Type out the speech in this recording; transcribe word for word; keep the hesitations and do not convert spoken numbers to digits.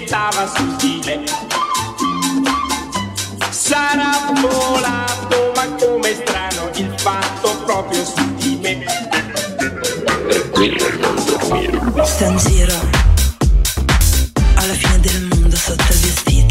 stava su di me. Sarà volato, ma come strano il fatto proprio su di me. Per quello non dormire. Sta in giro alla fine del mondo sotto il vestito.